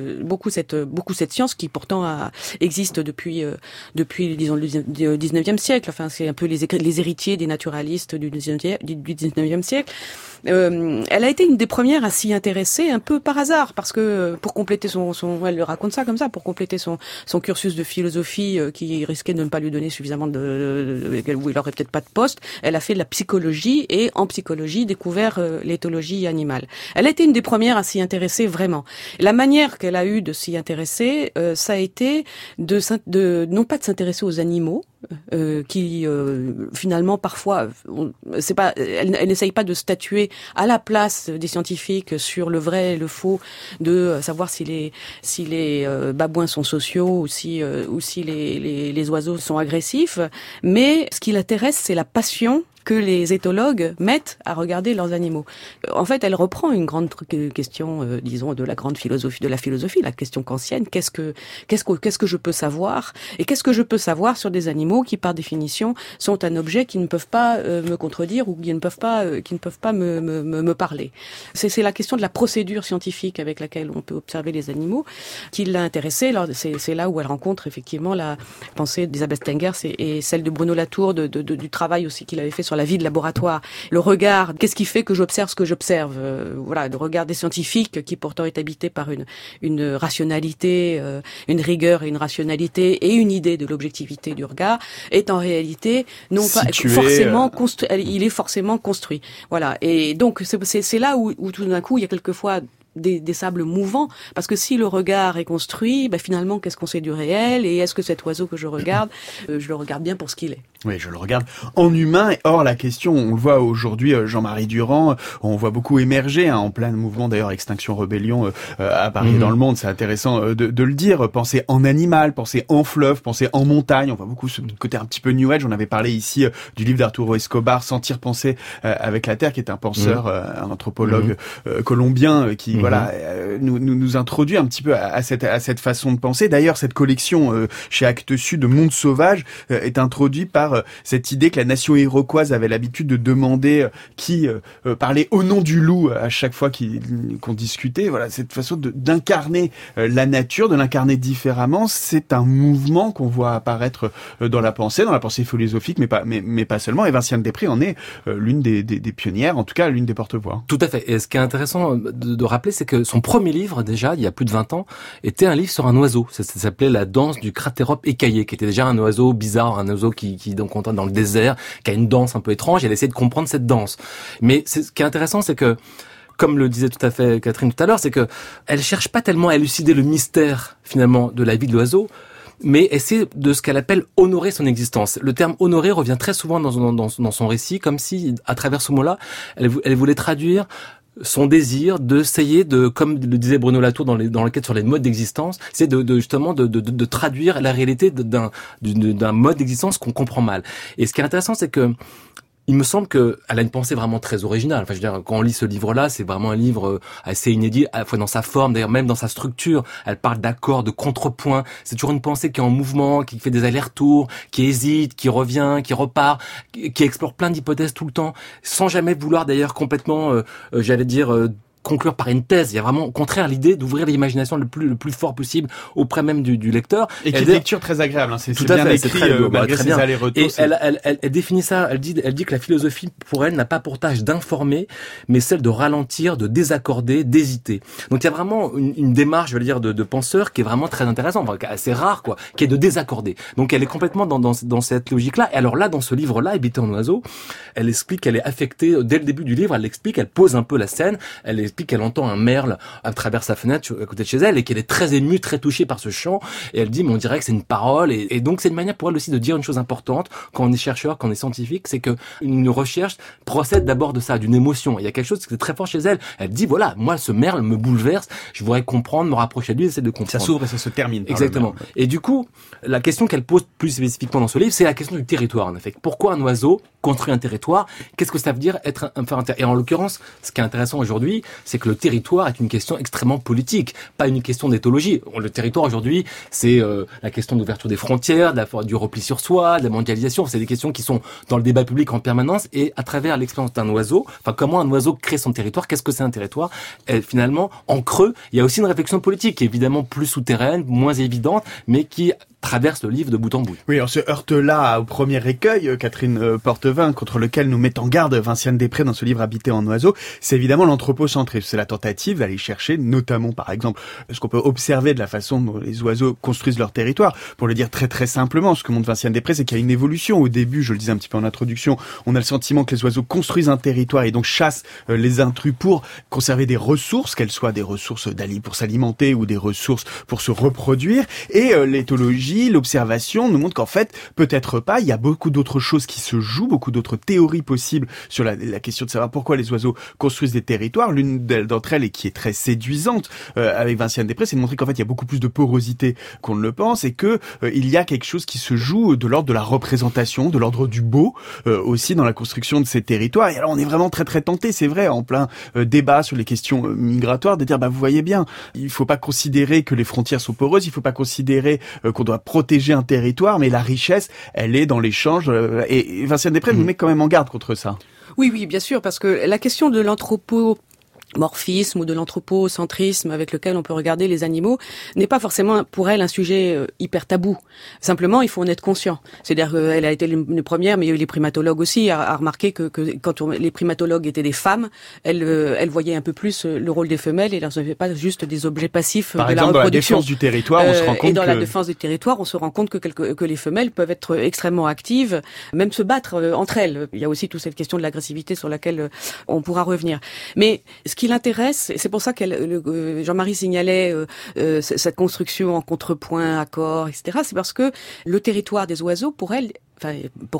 cette science qui pourtant existe depuis disons le 19e siècle. Enfin, c'est un peu les héritiers des naturalistes du 19e siècle. Elle a été une des premières à s'y intéresser un peu par hasard, parce que pour compléter elle le raconte ça comme ça, pour compléter son cursus de philosophie qui risquait de ne pas lui donner suffisamment où il aurait peut-être pas de poste, elle a fait de la psychologie et en psychologie découvert l'éthologie animale. Elle a été une des premières à s'y intéresser vraiment. La manière qu'elle a eue de s'y intéresser, ça a été non pas de s'intéresser aux animaux, qui finalement parfois elle n'essaye pas de statuer à la place des scientifiques sur le vrai et le faux, de savoir si les babouins sont sociaux ou si les oiseaux sont agressifs, mais ce qui l'intéresse, c'est la passion que les éthologues mettent à regarder leurs animaux. En fait, elle reprend une grande question, disons, de la grande philosophie, la question kantienne. Qu'est-ce que je peux savoir? Et qu'est-ce que je peux savoir sur des animaux qui, par définition, sont un objet qui ne peuvent pas me contredire ou qui ne peuvent pas me parler. C'est la question de la procédure scientifique avec laquelle on peut observer les animaux qui l'a intéressée. C'est là où elle rencontre effectivement la pensée d'Isabelle Stengers et celle de Bruno Latour, du travail aussi qu'il avait fait sur la vie de laboratoire. Le regard, qu'est-ce qui fait que j'observe ce que j'observe? Voilà, le regard des scientifiques qui pourtant est habité par une rationalité, une rigueur et une rationalité et une idée de l'objectivité du regard, est en réalité non pas forcément construit. Il est forcément construit. Voilà. Et donc c'est là où tout d'un coup il y a quelquefois des sables mouvants, parce que si le regard est construit, finalement, qu'est-ce qu'on sait du réel, et est-ce que cet oiseau que je regarde, je le regarde bien pour ce qu'il est? Oui, je le regarde en humain. Or, la question, on le voit aujourd'hui, Jean-Marie Durand, on voit beaucoup émerger, en plein mouvement d'ailleurs, Extinction Rebellion à Paris et dans le monde, c'est intéressant de le dire. Penser en animal, penser en fleuve, penser en montagne. On voit beaucoup ce côté un petit peu New Age. On avait parlé ici du livre d'Arturo Escobar, Sentir penser avec la terre, qui est un penseur, un anthropologue colombien qui nous introduit un petit peu à cette façon de penser. D'ailleurs, cette collection chez Actes Sud de Monde Sauvage est introduite par cette idée que la nation iroquoise avait l'habitude de demander qui parlait au nom du loup à chaque fois qu'on discutait. Voilà, cette façon d'incarner la nature, de l'incarner différemment, c'est un mouvement qu'on voit apparaître dans la pensée philosophique, mais pas seulement. Et Vinciane Després en est l'une des pionnières, en tout cas l'une des porte-voix. Tout à fait. Et ce qui est intéressant de rappeler, c'est que son premier livre, déjà, il y a plus de 20 ans, était un livre sur un oiseau. Ça s'appelait La danse du cratérope écaillé, qui était déjà un oiseau bizarre, un oiseau qui donc on entend dans le désert, qui a une danse un peu étrange. Elle essaie de comprendre cette danse. Mais ce qui est intéressant, c'est que, comme le disait tout à fait Catherine tout à l'heure, c'est que elle cherche pas tellement à élucider le mystère, finalement, de la vie de l'oiseau, mais essaie de ce qu'elle appelle honorer son existence. Le terme honorer revient très souvent dans son récit, comme si, à travers ce mot-là, elle voulait traduire son désir d'essayer de, comme le disait Bruno Latour dans l'enquête sur les modes d'existence, c'est justement de traduire la réalité d'un mode d'existence qu'on comprend mal. Et ce qui est intéressant, c'est que il me semble que elle a une pensée vraiment très originale. Enfin, je veux dire, quand on lit ce livre-là, c'est vraiment un livre assez inédit, à la fois dans sa forme, d'ailleurs même dans sa structure. Elle parle d'accords, de contrepoints. C'est toujours une pensée qui est en mouvement, qui fait des allers-retours, qui hésite, qui revient, qui repart, qui explore plein d'hypothèses tout le temps, sans jamais vouloir d'ailleurs complètement, conclure par une thèse. Il y a vraiment, au contraire, l'idée d'ouvrir l'imagination le plus fort possible auprès même du lecteur. Et qui est une lecture très agréable, hein. C'est bien écrit, malgré ses allers-retours. Et elle définit ça, elle dit que la philosophie, pour elle, n'a pas pour tâche d'informer, mais celle de ralentir, de désaccorder, d'hésiter. Donc il y a vraiment une démarche, je veux dire, de penseur qui est vraiment très intéressante, enfin, assez rare, quoi, qui est de désaccorder. Donc elle est complètement dans cette logique-là. Et alors là, dans ce livre-là, Habiter en oiseau, elle explique qu'elle est affectée, dès le début du livre, elle pose un peu la scène, elle explique qu'elle entend un merle à travers sa fenêtre à côté de chez elle et qu'elle est très émue, très touchée par ce chant, et elle dit mais on dirait que c'est une parole, et donc c'est une manière pour elle aussi de dire une chose importante quand on est chercheur, quand on est scientifique, c'est que une recherche procède d'abord de ça, d'une émotion. Il y a quelque chose qui est très fort chez elle. Elle dit voilà, moi ce merle me bouleverse, je voudrais comprendre, me rapprocher de lui, essayer de comprendre. Ça s'ouvre et ça se termine. Exactement. Et du coup, la question qu'elle pose plus spécifiquement dans ce livre, c'est la question du territoire en effet. Pourquoi un oiseau construit un territoire? Qu'est-ce que ça veut dire être un territoire? Et en l'occurrence, ce qui est intéressant aujourd'hui, c'est que le territoire est une question extrêmement politique, pas une question d'éthologie. Le territoire aujourd'hui, c'est la question d'ouverture des frontières, du repli sur soi, de la mondialisation. C'est des questions qui sont dans le débat public en permanence, et à travers l'expérience d'un oiseau, enfin comment un oiseau crée son territoire, qu'est-ce que c'est un territoire? Et finalement, en creux, il y a aussi une réflexion politique qui est évidemment plus souterraine, moins évidente, mais qui traverse le livre de bout en bout. Oui, on se heurte là au premier écueil, Catherine Portevin, contre lequel nous met en garde Vinciane Després dans ce livre Habiter en oiseau. C'est évidemment l'anthropocentrisme. C'est la tentative d'aller chercher, notamment par exemple, ce qu'on peut observer de la façon dont les oiseaux construisent leur territoire. Pour le dire très très simplement, ce que montre Vinciane Després, c'est qu'il y a une évolution. Au début, je le disais un petit peu en introduction, on a le sentiment que les oiseaux construisent un territoire et donc chassent les intrus pour conserver des ressources, qu'elles soient des ressources pour s'alimenter ou des ressources pour se reproduire. Et l'éthologie, l'observation nous montre qu'en fait, peut-être pas, il y a beaucoup d'autres choses qui se jouent, beaucoup d'autres théories possibles sur la question de savoir pourquoi les oiseaux construisent des territoires. L'une d'entre elles, et qui est très séduisante avec Vinciane Després, c'est de montrer qu'en fait, il y a beaucoup plus de porosité qu'on ne le pense, et que il y a quelque chose qui se joue de l'ordre de la représentation, de l'ordre du beau, aussi dans la construction de ces territoires. Et alors, on est vraiment très très tenté, c'est vrai, en plein débat sur les questions migratoires, de dire, vous voyez bien, il faut pas considérer que les frontières sont poreuses, il faut pas considérer qu'on doit protéger un territoire, mais la richesse, elle est dans l'échange. Et Vinciane Després nous met quand même en garde contre ça. Oui, bien sûr, parce que la question de l'anthropomorphisme ou de l'anthropocentrisme avec lequel on peut regarder les animaux n'est pas forcément pour elle un sujet hyper tabou. Simplement, il faut en être conscient. C'est-à-dire qu'elle a été une première, mais il y a eu les primatologues aussi, à remarquer que quand les primatologues étaient des femmes, elle voyait un peu plus le rôle des femelles et elles n'avaient pas juste des objets passifs de la reproduction. Par exemple, dans la défense du territoire, on se rend compte et dans la défense du territoire, on se rend compte que les femelles peuvent être extrêmement actives, même se battre entre elles. Il y a aussi toute cette question de l'agressivité sur laquelle on pourra revenir. Mais ce qui l'intéresse, et c'est pour ça que Jean-Marie signalait cette construction en contrepoint, accord, etc., c'est parce que le territoire des oiseaux, pour elle,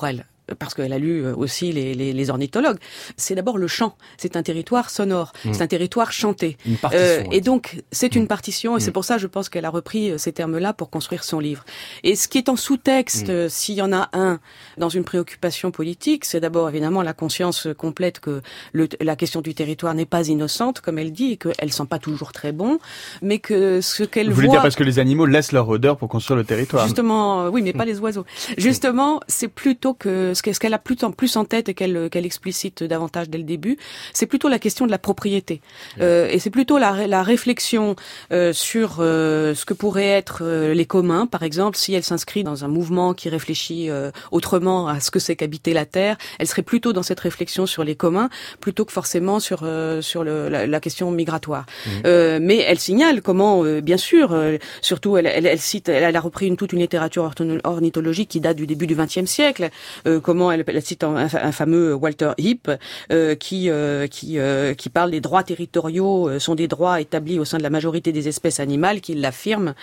parce qu'elle a lu aussi les ornithologues, c'est d'abord le chant. C'est un territoire sonore, c'est un territoire chanté. Une partition. Et donc, c'est une partition, et c'est pour ça, je pense qu'elle a repris ces termes-là pour construire son livre. Et ce qui est en sous-texte, s'il y en a un dans une préoccupation politique, c'est d'abord évidemment la conscience complète que la question du territoire n'est pas innocente, comme elle dit, et qu'elle sent pas toujours très bon, mais que ce qu'elle voit... Vous voulez dire parce que les animaux laissent leur odeur pour construire le territoire. Justement, oui, mais pas les oiseaux. Justement, c'est plutôt que ce qu'elle a plus en tête et qu'elle explicite davantage dès le début, c'est plutôt la question de la propriété. Et c'est plutôt la réflexion sur ce que pourraient être les communs, par exemple, si elle s'inscrit dans un mouvement qui réfléchit autrement à ce que c'est qu'habiter la Terre, elle serait plutôt dans cette réflexion sur les communs, plutôt que forcément sur la question migratoire. Mais elle signale comment, bien sûr, surtout elle cite, elle a repris toute une littérature ornithologique qui date du début du XXe siècle, comment elle cite un fameux Walter Heep qui parle des droits territoriaux sont des droits établis au sein de la majorité des espèces animales, qui l'affirme,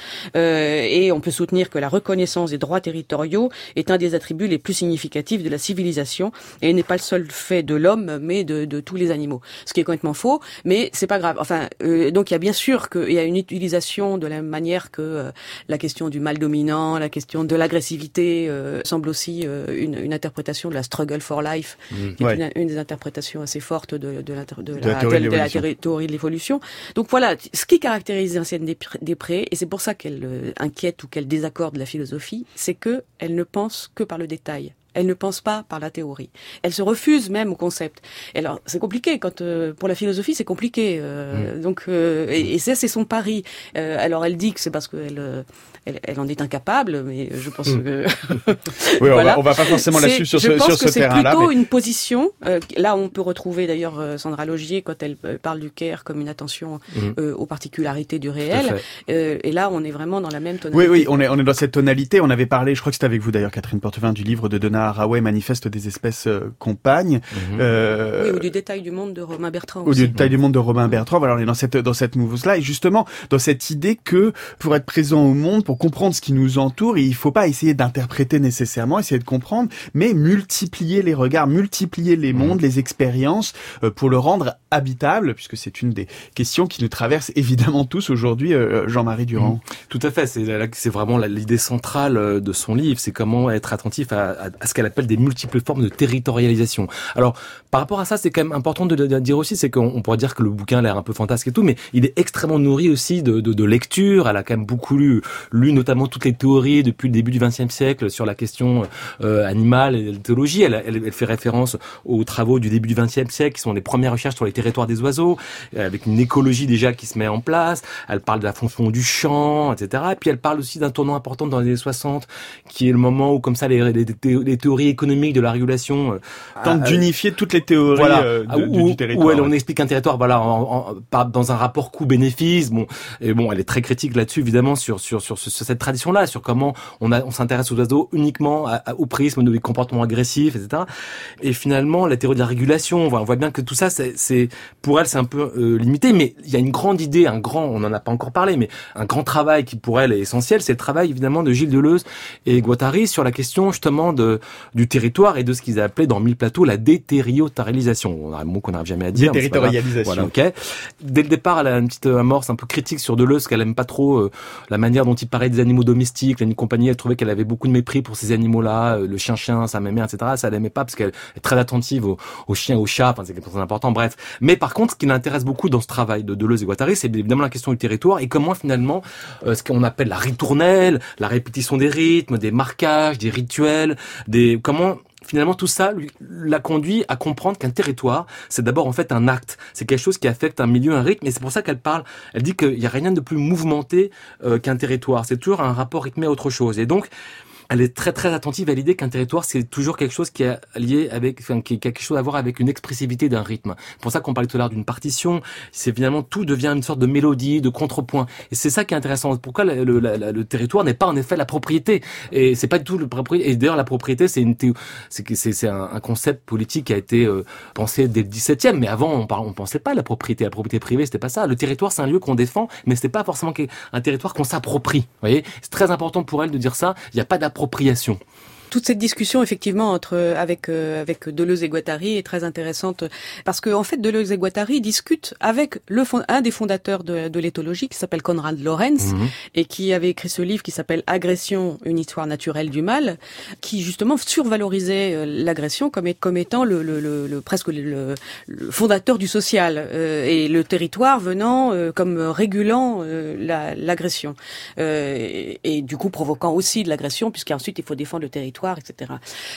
et on peut soutenir que la reconnaissance des droits territoriaux est un des attributs les plus significatifs de la civilisation et n'est pas le seul fait de l'homme mais de tous les animaux. Ce qui est complètement faux, mais c'est pas grave. Enfin, donc il y a bien sûr qu'il y a une utilisation de la même manière que la question du mâle dominant, la question de l'agressivité semble aussi une interprétation de la struggle for life, qui est une des interprétations assez fortes de la théorie de l'évolution. Donc voilà, ce qui caractérise Étienne Després, et c'est pour ça qu'elle inquiète ou qu'elle désaccorde la philosophie, c'est que elle ne pense que par le détail. Elle ne pense pas par la théorie. Elle se refuse même au concept. Et alors, c'est compliqué quand pour la philosophie, c'est compliqué. Donc, et ça, c'est son pari. Alors, elle dit que c'est parce qu'elle elle en est incapable, mais je pense que oui, voilà. on va pas forcément la suivre sur ce terrain-là. Je pense que c'est plutôt une position. Là, on peut retrouver d'ailleurs Sandra Logier quand elle parle du Caire comme une attention aux particularités du réel. Et là, on est vraiment dans la même tonalité. Oui, on est dans cette tonalité. On avait parlé, je crois que c'était avec vous d'ailleurs, Catherine Portevin, du livre de Donna Haraway, Manifeste des espèces compagnes. Oui, ou du détail du monde de Romain Bertrand aussi. Ou du détail du monde de Romain Bertrand. Voilà, on est dans cette mouvance-là. Et justement, dans cette idée que pour être présent au monde, pour comprendre ce qui nous entoure, il faut pas essayer d'interpréter nécessairement, essayer de comprendre, mais multiplier les regards, multiplier les mondes, les expériences, pour le rendre habitable, puisque c'est une des questions qui nous traverse évidemment tous aujourd'hui, Jean-Marie Durand. Tout à fait. C'est vraiment l'idée centrale de son livre. C'est comment être attentif à ce qu'elle appelle des multiples formes de territorialisation. Alors, par rapport à ça, c'est quand même important de dire aussi, c'est qu'on pourrait dire que le bouquin a l'air un peu fantasque et tout, mais il est extrêmement nourri aussi de lecture. Elle a quand même beaucoup lu notamment toutes les théories depuis le début du XXe siècle sur la question animale et l'éthologie. Elle fait référence aux travaux du début du XXe siècle qui sont les premières recherches sur les territoires des oiseaux, avec une écologie déjà qui se met en place. Elle parle de la fonction du chant, etc. Et puis elle parle aussi d'un tournant important dans les années 60, qui est le moment où, comme ça, les théories économiques de la régulation tentent d'unifier toutes les théories du territoire. Où on explique un territoire, voilà, dans un rapport coût-bénéfice. Elle est très critique là-dessus, évidemment, sur cette tradition-là, sur comment on s'intéresse aux oiseaux uniquement au prisme des comportements agressifs, etc. Et finalement, la théorie de la régulation, on voit bien que tout ça, pour elle, c'est un peu limité, mais il y a une grande idée, on n'en a pas encore parlé, mais un grand travail qui pour elle est essentiel, c'est le travail évidemment de Gilles Deleuze et Guattari sur la question justement du territoire et de ce qu'ils appelaient dans Mille Plateaux la déterritorialisation. On a un mot qu'on n'arrive jamais à dire. Déterritorialisation. Voilà, ok. Dès le départ, elle a une petite amorce un peu critique sur Deleuze, qu'elle aime pas trop la manière dont il parlait des animaux domestiques, la compagnie. Elle trouvait qu'elle avait beaucoup de mépris pour ces animaux-là, le chien, sa mère, etc. Ça, elle aimait pas parce qu'elle est très attentive aux chiens, aux chats. Enfin, c'est quelque chose d'important. Bref. Mais par contre, ce qui l'intéresse beaucoup dans ce travail de Deleuze et Guattari, c'est évidemment la question du territoire et comment finalement ce qu'on appelle la ritournelle, la répétition des rythmes, des marquages, des rituels, comment finalement tout ça l'a conduit à comprendre qu'un territoire, c'est d'abord en fait un acte, c'est quelque chose qui affecte un milieu, un rythme, et c'est pour ça qu'elle dit qu'il y a rien de plus mouvementé qu'un territoire, c'est toujours un rapport rythmé à autre chose. Et donc elle est très très attentive à l'idée qu'un territoire c'est toujours quelque chose qui est lié qui a quelque chose à voir avec une expressivité d'un rythme. C'est pour ça qu'on parlait tout à l'heure d'une partition. C'est finalement tout devient une sorte de mélodie, de contrepoint. Et c'est ça qui est intéressant. Pourquoi le territoire n'est pas en effet la propriété. Et c'est pas du tout le propriété. Et d'ailleurs la propriété c'est un concept politique qui a été pensé dès le XVIIe. Mais avant on pensait pas à la propriété. La propriété privée c'était pas ça. Le territoire c'est un lieu qu'on défend, mais c'était pas forcément un territoire qu'on s'approprie. Vous voyez, c'est très important pour elle de dire ça. Il n'y a pas d'appropriation. toute cette discussion effectivement avec Deleuze et Guattari est très intéressante parce que en fait Deleuze et Guattari discutent avec un des fondateurs de l'éthologie qui s'appelle Konrad Lorenz et qui avait écrit ce livre qui s'appelle Agression, une histoire naturelle du mal, qui justement survalorisait l'agression comme étant presque le fondateur du social et le territoire venant comme régulant l'agression et du coup provoquant aussi de l'agression puisqu'ensuite il faut défendre le territoire, etc.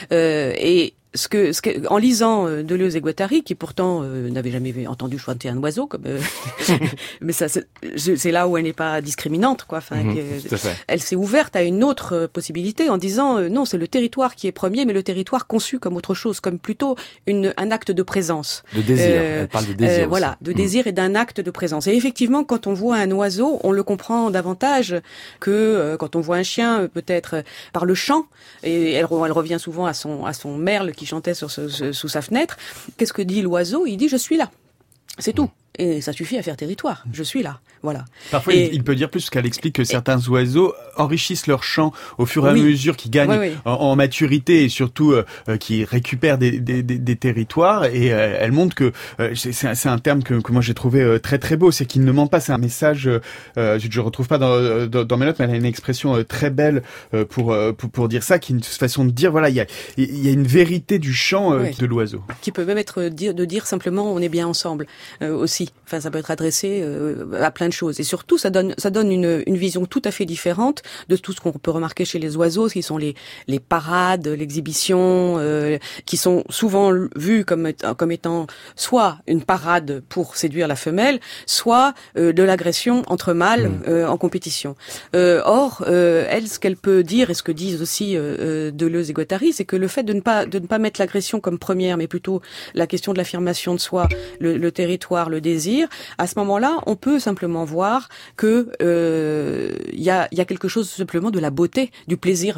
En lisant Deleuze et Guattari, qui pourtant n'avait jamais entendu chanter un oiseau, mais ça, c'est là où elle n'est pas discriminante, quoi. Enfin, elle s'est ouverte à une autre possibilité en disant non, c'est le territoire qui est premier, mais le territoire conçu comme autre chose, comme plutôt un acte de présence. De désir. Elle parle de désir. Voilà, de désir et d'un acte de présence. Et effectivement, quand on voit un oiseau, on le comprend davantage que quand on voit un chien, peut-être par le chant. Et elle revient souvent à son merle qui chantait sous sa fenêtre. Qu'est-ce que dit l'oiseau ? Il dit « je suis là ». C'est tout. Et ça suffit à faire territoire. Je suis là. Voilà. Parfois, il peut dire plus, parce qu'elle explique que certains oiseaux enrichissent leur chant au fur et à mesure qu'ils gagnent en maturité et surtout qu'ils récupèrent des territoires. Et elle montre que c'est un terme que moi j'ai trouvé très très beau. C'est qu'il ne ment pas. C'est un message. Je retrouve pas dans mes notes, mais elle a une expression très belle pour dire ça, qui est une façon de dire voilà, il y a une vérité du chant de l'oiseau, qui peut même être de dire simplement on est bien ensemble aussi. Enfin, ça peut être adressé à plein de choses. Et surtout, ça donne une vision tout à fait différente de tout ce qu'on peut remarquer chez les oiseaux, qui sont les parades, l'exhibition, qui sont souvent vues comme étant soit une parade pour séduire la femelle, soit de l'agression entre mâles en compétition. Or, elle, ce qu'elle peut dire, et ce que disent aussi Deleuze et Guattari, c'est que le fait de ne pas mettre l'agression comme première, mais plutôt la question de l'affirmation de soi, le territoire, le désir, à ce moment-là, on peut simplement voir que il y a quelque chose simplement de la beauté, du plaisir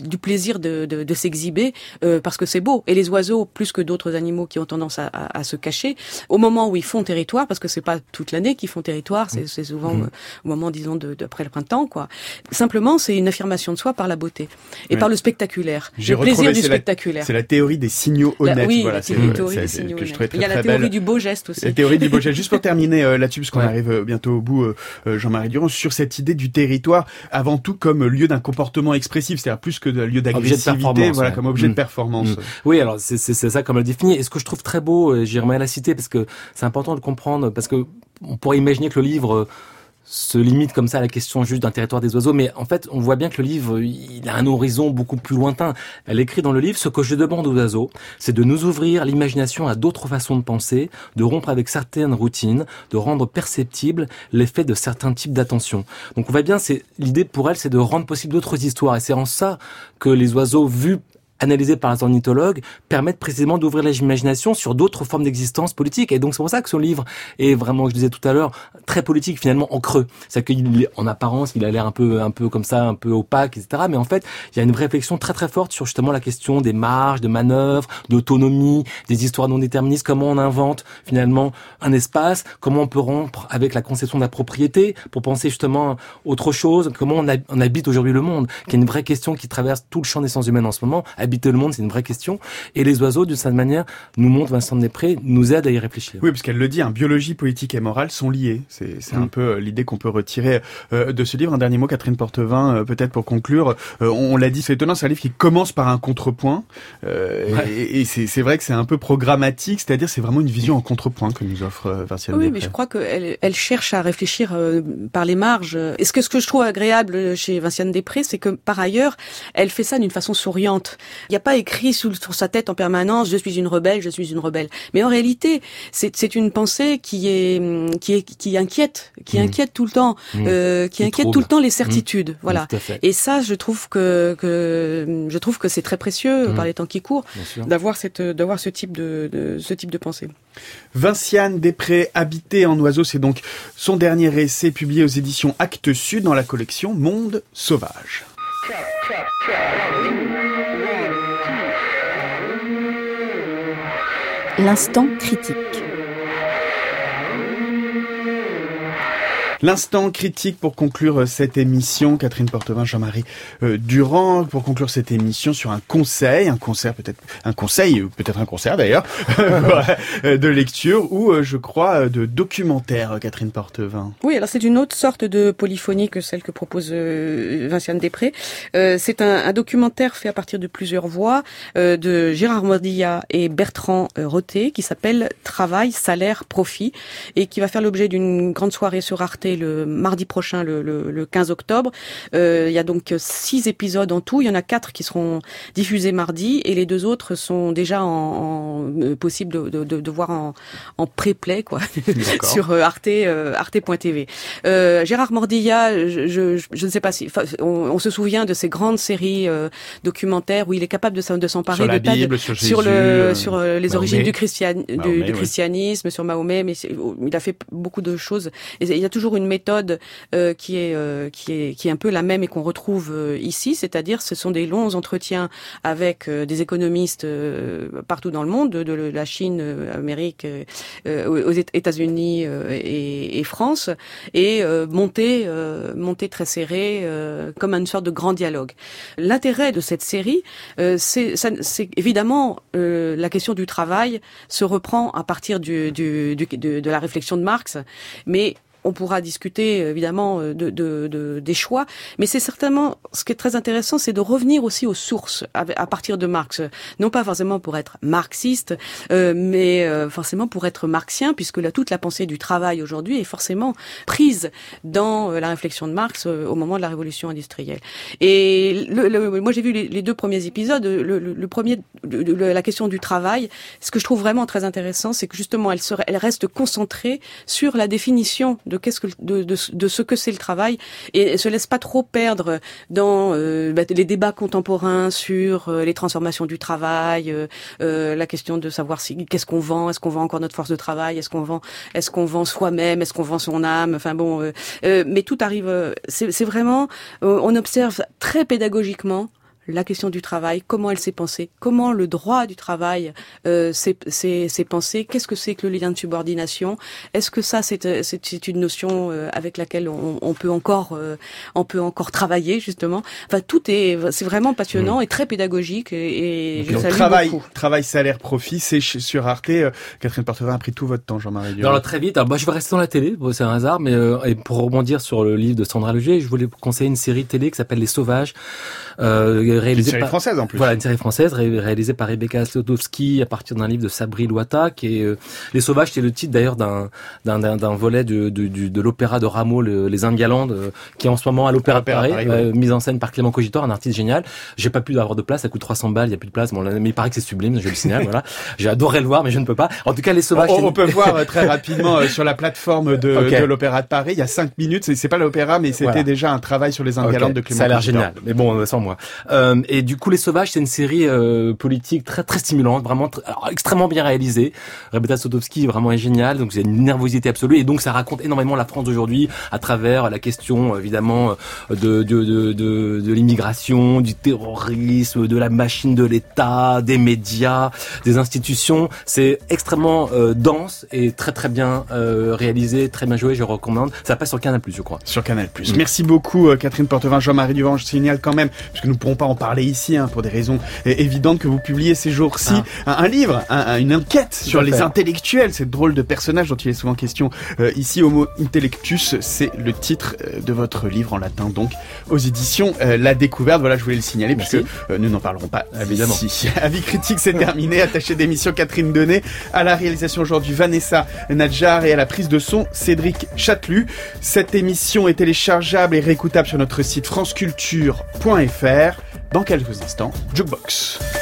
de s'exhiber parce que c'est beau. Et les oiseaux, plus que d'autres animaux qui ont tendance à se cacher, au moment où ils font territoire, parce que c'est pas toute l'année qu'ils font territoire, c'est souvent au moment, disons, d'après le printemps, quoi. Simplement, c'est une affirmation de soi par la beauté et par le spectaculaire, le plaisir du spectaculaire. C'est la théorie des signaux honnêtes. Voilà, c'est une théorie des signaux honnêtes. Il y a la théorie du beau geste aussi. La théorie du beau geste. Juste pour terminer là-dessus, parce qu'on arrive bientôt au bout, Jean-Marie Durand, sur cette idée du territoire, avant tout comme lieu d'un comportement expressif, c'est-à-dire plus que de lieu d'agressivité, voilà, comme objet de performance. Oui, alors c'est ça comme elle le définit. Et ce que je trouve très beau, Germain l'a cité, parce que c'est important de comprendre, parce que on pourrait imaginer que le livre se limite comme ça à la question juste d'un territoire des oiseaux, mais en fait, on voit bien que le livre, il a un horizon beaucoup plus lointain. Elle écrit dans le livre, ce que je demande aux oiseaux, c'est de nous ouvrir l'imagination à d'autres façons de penser, de rompre avec certaines routines, de rendre perceptible l'effet de certains types d'attention. Donc on voit bien, l'idée pour elle, c'est de rendre possible d'autres histoires, et c'est en ça que les oiseaux vus analysés par les ornithologues, permettent précisément d'ouvrir l'imagination sur d'autres formes d'existence politique. Et donc c'est pour ça que son livre est vraiment, je disais tout à l'heure, très politique finalement en creux. C'est-à-dire qu'en apparence, il a l'air un peu comme ça, un peu opaque, etc. Mais en fait, il y a une réflexion très très forte sur justement la question des marges, de manœuvres, d'autonomie, des histoires non déterministes, comment on invente finalement un espace, comment on peut rompre avec la conception de la propriété pour penser justement autre chose, comment on habite aujourd'hui le monde, qui est une vraie question qui traverse tout le champ des sciences humaines en ce moment. Habiter le monde, c'est une vraie question. Et les oiseaux, d'une certaine manière, nous montrent, Vincent Després, nous aident à y réfléchir. Oui, parce qu'elle le dit, biologie, politique et morale sont liées. C'est un peu l'idée qu'on peut retirer de ce livre. Un dernier mot, Catherine Portevin, peut-être pour conclure. On l'a dit, c'est étonnant, c'est un livre qui commence par un contrepoint. Et c'est vrai que c'est un peu programmatique, c'est-à-dire c'est vraiment une vision en contrepoint que nous offre Vinciane Després. Oui, mais je crois qu'elle cherche à réfléchir par les marges. Et ce que je trouve agréable chez Vinciane Després, c'est que par ailleurs, elle fait ça d'une façon souriante. Il n'y a pas écrit sur sa tête en permanence « je suis une rebelle, je suis une rebelle ». Mais en réalité, c'est une pensée qui inquiète tout le temps, qui inquiète tout le temps les certitudes. Voilà. Et ça, je trouve que c'est très précieux par les temps qui courent d'avoir ce type de pensée. Vinciane Després, Habiter en oiseau, c'est donc son dernier essai publié aux éditions Actes Sud dans la collection Monde sauvage. L'instant critique. L'instant critique pour conclure cette émission, Catherine Portevin, Jean-Marie Durand, pour conclure cette émission sur un conseil peut-être un concert d'ailleurs, de lecture ou je crois de documentaire, Catherine Portevin. Oui, alors c'est une autre sorte de polyphonie que celle que propose Vinciane Després. C'est un documentaire fait à partir de plusieurs voix de Gérard Mordillat et Bertrand Roté qui s'appelle Travail, salaire, profit et qui va faire l'objet d'une grande soirée sur Arte le mardi prochain, le 15 octobre. Il y a donc 6 épisodes en tout. Il y en a 4 qui seront diffusés mardi et les 2 autres sont déjà possible de voir en pré-play quoi sur arte.tv. Gérard Mordillat, je ne sais pas si on se souvient de ces grandes séries documentaires où il est capable de s'emparer sur la Bible, sur Jésus, sur les origines du christianisme, sur Mahomet, mais il a fait beaucoup de choses. Et il y a toujours une méthode qui est un peu la même et qu'on retrouve ici, c'est-à-dire ce sont des longs entretiens avec des économistes partout dans le monde, de la Chine, Amérique, aux États-Unis et France, et monté très serré comme une sorte de grand dialogue. L'intérêt de cette série, c'est évidemment la question du travail se reprend à partir de la réflexion de Marx, mais on pourra discuter évidemment des choix, mais c'est certainement ce qui est très intéressant, c'est de revenir aussi aux sources à partir de Marx, non pas forcément pour être marxiste, mais forcément pour être marxien, puisque toute la pensée du travail aujourd'hui est forcément prise dans la réflexion de Marx au moment de la révolution industrielle. Et moi j'ai vu les 2 premiers épisodes. Le premier, la question du travail, ce que je trouve vraiment très intéressant, c'est que justement elle reste concentrée sur la définition de ce que c'est le travail et se laisse pas trop perdre dans les débats contemporains sur les transformations du travail, la question de savoir qu'est-ce qu'on vend, est-ce qu'on vend encore notre force de travail, est-ce qu'on vend soi-même, est-ce qu'on vend son âme, enfin bon, mais tout arrive, c'est vraiment, on observe très pédagogiquement la question du travail, comment elle s'est pensée, comment le droit du travail s'est pensé, qu'est-ce que c'est que le lien de subordination, est-ce que ça c'est une notion avec laquelle on peut encore travailler justement. Enfin c'est vraiment passionnant et très pédagogique et je salue beaucoup. Travail, salaire, profit, c'est sur Arte. Catherine Portevin a pris tout votre temps, Jean-Marie Durand. Alors très vite, je vais rester dans la télé, c'est un hasard, mais et pour rebondir sur le livre de Sandra Logier, je voulais vous conseiller une série télé qui s'appelle Les Sauvages. Une série française en plus. Voilà, une série française réalisée par Rebecca Slotowski à partir d'un livre de Sabri Loata qui est Les Sauvages, c'est le titre d'ailleurs d'un volet de l'opéra de Rameau, Les Indes galantes, qui est en ce moment à l'Opéra de Paris, mise en scène par Clément Cogitor, un artiste génial. J'ai pas pu avoir de place, ça coûte 300 balles, il y a plus de place, mais il paraît que c'est sublime, je le signale, voilà. J'ai adoré le voir, mais je ne peux pas. En tout cas, Les Sauvages. On peut voir très rapidement sur la plateforme de l'Opéra de Paris, il y a 5 minutes, c'est pas l'opéra, mais c'était déjà un travail sur Les Indes galantes de Clément Cogitor. Ça a l'air génial, mais bon, sans moi. Et du coup, Les Sauvages, c'est une série politique très très stimulante, vraiment extrêmement bien réalisée. Rebecca Slotowski vraiment est géniale, donc c'est une nervosité absolue et donc ça raconte énormément la France d'aujourd'hui à travers la question évidemment de l'immigration, du terrorisme, de la machine de l'État, des médias, des institutions. C'est extrêmement dense et très très bien réalisé, très bien joué. Je recommande. Ça passe sur Canal+, je crois. Sur Canal+. Merci beaucoup Catherine Portevin, Jean-Marie Durand. Je signale quand même, puisque nous ne pourrons pas en parler ici pour des raisons évidentes, que vous publiez ces jours-ci un livre, une enquête sur les intellectuels, ces drôles de personnages dont il est souvent question ici. Homo Intellectus, c'est le titre de votre livre en latin, donc aux éditions La Découverte. Voilà, je voulais le signaler puisque nous n'en parlerons pas évidemment ici. Avis critique, c'est terminé. Attaché d'émission Catherine Denay, à la réalisation aujourd'hui Vanessa Nadjar et à la prise de son Cédric Châtelu. Cette émission est téléchargeable et réécoutable sur notre site franceculture.fr. Dans quelques instants, Jukebox.